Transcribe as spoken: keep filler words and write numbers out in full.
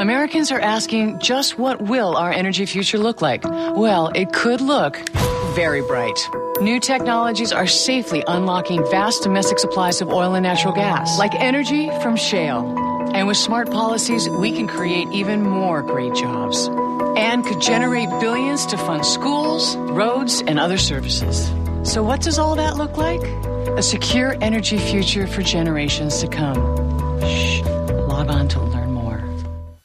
Americans are asking, just what will our energy future look like? Well, it could look very bright. New technologies are safely unlocking vast domestic supplies of oil and natural gas, like energy from shale. And with smart policies, we can create even more great jobs and could generate billions to fund schools, roads, and other services. So what does all that look like? A secure energy future for generations to come. Shh. Log on to learn.